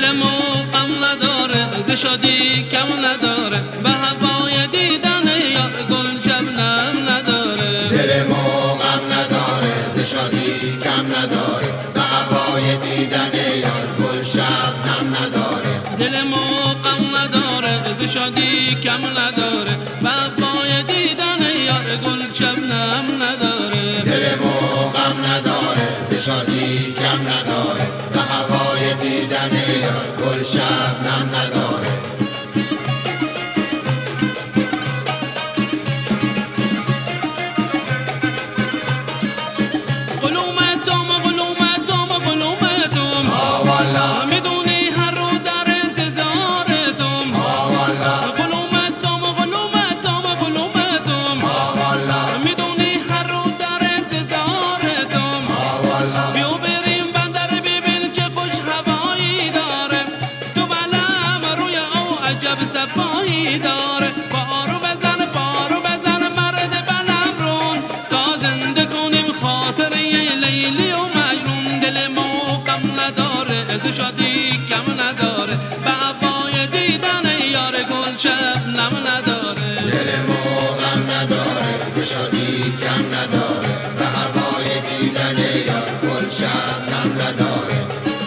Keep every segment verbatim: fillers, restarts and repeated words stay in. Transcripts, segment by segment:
دلمو غم نداره ز شادی کم نداره به هوای دیدن یار گل شبنم نداره دلمو غم نداره ز شادی کم نداره به هوای دیدن یار گل شبنم نداره دلمو غم نداره ز شادی کم نداره به هوای دیدن یار گل شبنم نداره دلمو غم نداره ز شادی کم نداره به هوای دیدن یار گل شبنم نداره صفایی داره بارو بزن بارو بزن مرد بلم رون تا زنده کنیم خاطر یه لیلی و مجنون دلمو غم نداره از شادی کم نداره به هوای دیدن یار گل شبنم نداره دلمو غم نداره از شادی کم نداره به هوای دیدن یار گل شبنم نداره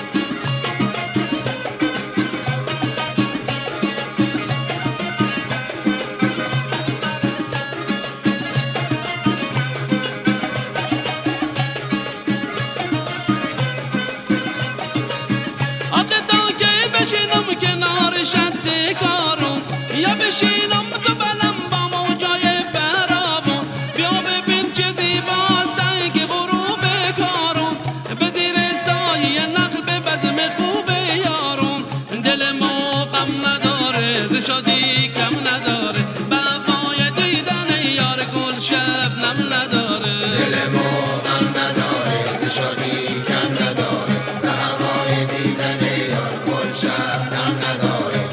بشینم کنار شط کارون یا بشینم تو بلم با موجای فرابون بیا ببین چه زیباست تنگ غروب کارون به زیر سایه نخل به بزم خوب یارون دلمو غم نداره ز شادی کم نداره به هوای دیدن یار گل شبنم نداره دلمو غم نداره ز شادی کم نداره به هوای دیدن یار گل شبنم نداره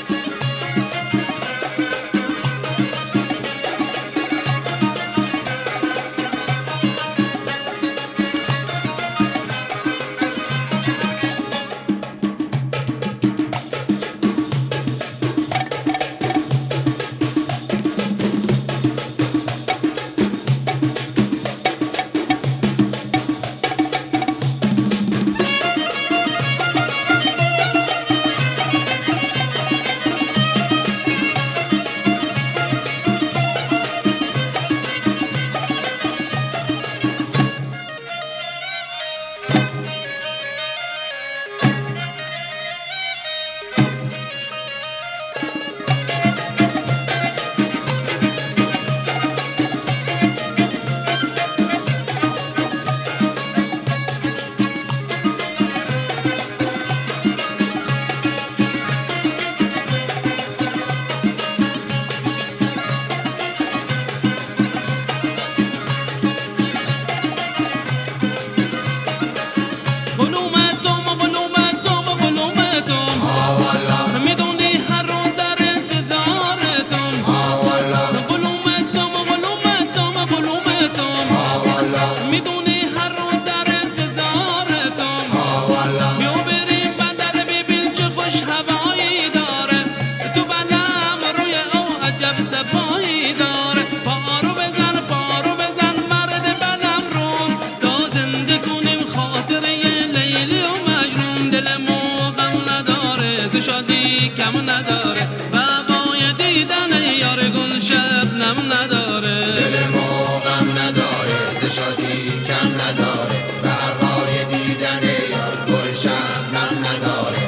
صفایی داره پارو بزن پارو بزن مرد بلم رون تا زنده کنیم خاطر یه لیلی و مجنون دلمو غم نداره ز شادی کم نداره و هوای دیدن یار گل شبنم نداره دلمو غم نداره ز شادی کم نداره و هوای دیدن یار گل شبنم نداره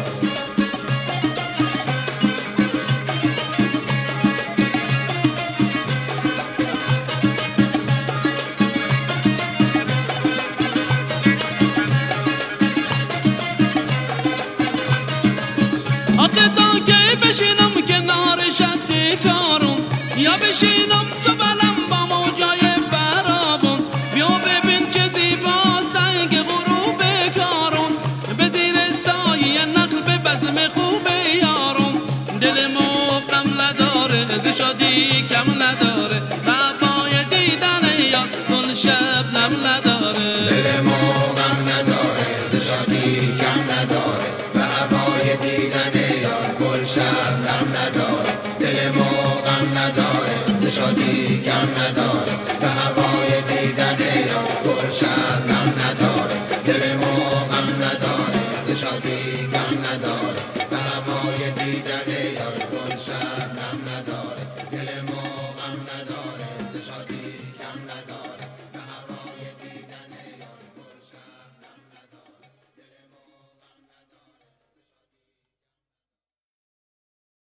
آخه تا که بشینم کنار شط کارون یا بشینم تو بلم با موجای فرابون بیا ببین چه زیباست تنگ غروب کارون به زیر سایه نخل به بزم خوب یارون دلمو غم نداره ز شادی کم نداره و هوای دیدن یار گل شبنم نداره